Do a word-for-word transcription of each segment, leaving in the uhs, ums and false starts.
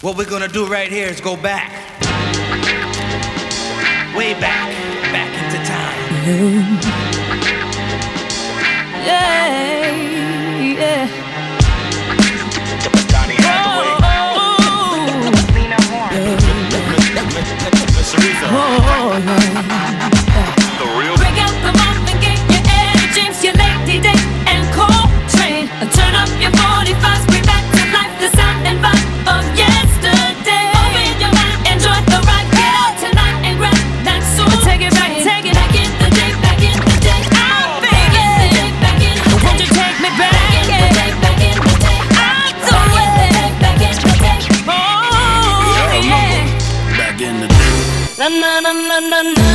What we're gonna do right here is go back. Way back. Back into time. Yeah, yeah. Break out the month and get your Eddie James, your Lady Day and Coltrane. And turn up your forty-fives, bring back to life the sound and vibe of yesterday. Open your mind, enjoy the ride, get out tonight and grab that soul. Take it back, take it back in the day, back in the day. I'm back in the day, back in the day. Won't you take me back? Back in the day, back in the day. I'm so ready, back in the day. Oh yeah, back in the day. Na na na na na na.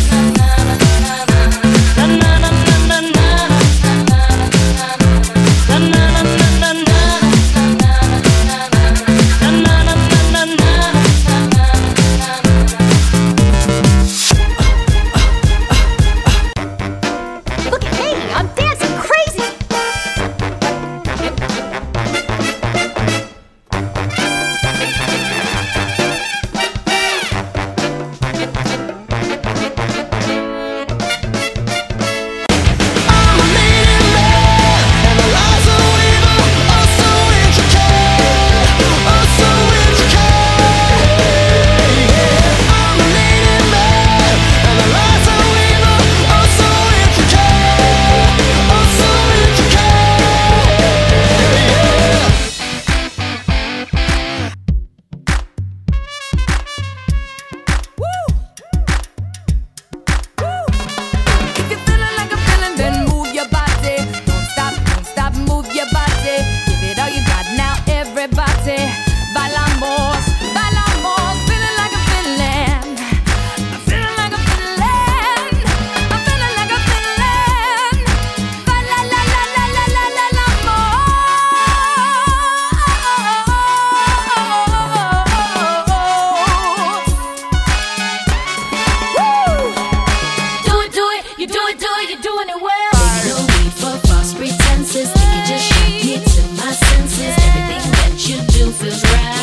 Look at me, I'm dancing crazy. If you're feeling like I'm feeling, then move your body. Don't stop, don't stop, move your body. Give it all you got now, everybody. Bailamos, bailamos, feeling like I'm feeling. I'm feeling like I'm feeling. I'm feeling like I'm feeling. Baila la la la la la la la more. Do it, do it, you do it, do it, you're doing it well. Baby, no need for false pretenses. Think you just shook me to my senses. Everything that you do feels right.